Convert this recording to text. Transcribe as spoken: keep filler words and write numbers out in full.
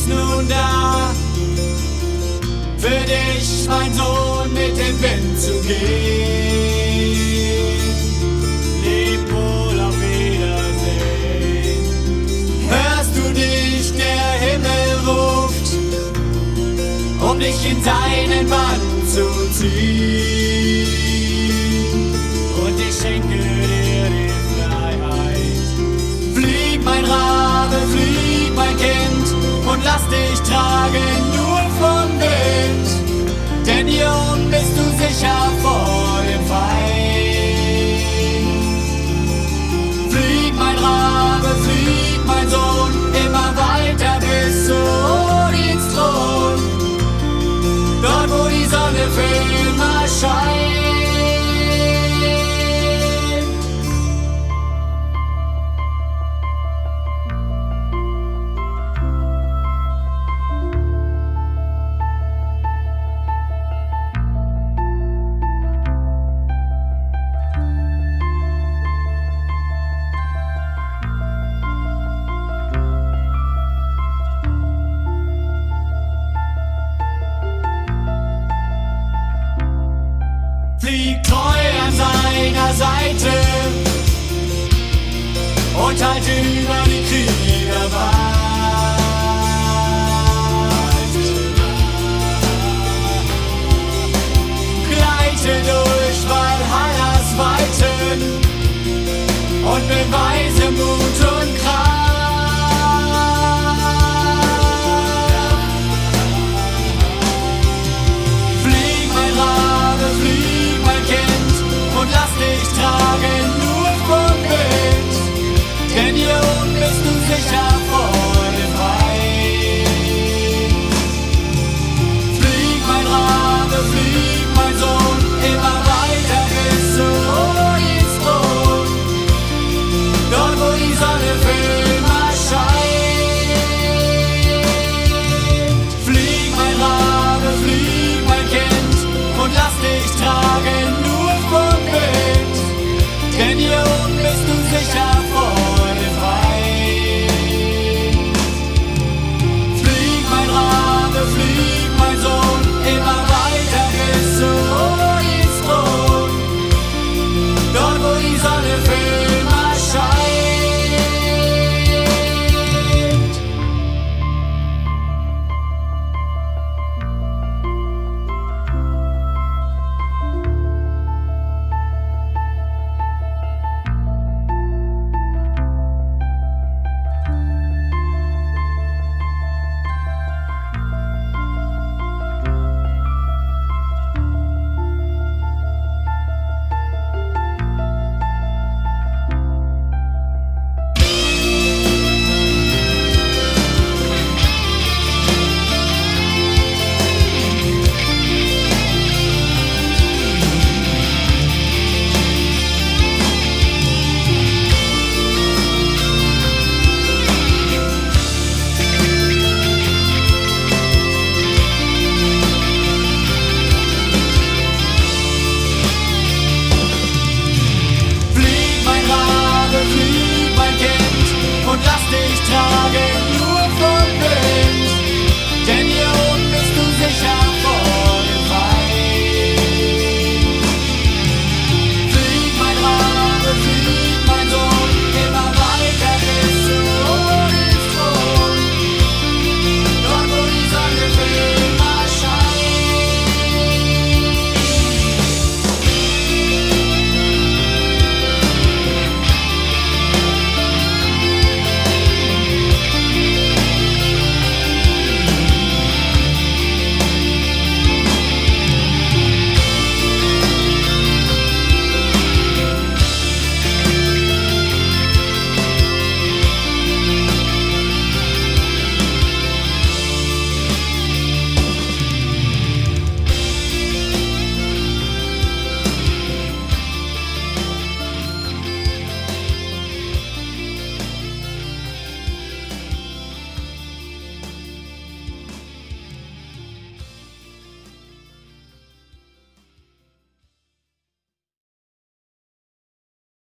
ist nun da, für dich, mein Sohn, mit dem Wind zu gehen. Leb wohl, auf Wiedersehen. Hörst du nicht, der Himmel ruft, um dich in seinen Bann zu ziehen. Und ich schenke dir die Freiheit. Flieg, mein Rabe, flieg, mein Kind, und lass dich tragen nur vom Wind. Denn hier oben bist du sicher vor dem Feind. Flieg, mein Rabe, flieg, mein Sohn, immer weiter bis zu Odins Thron. Dort, wo die Sonne für immer scheint. Flieg treu an seiner Seite und halte über die Krieger weit. Gleite durch Valhallas Weiten und beweise Mut.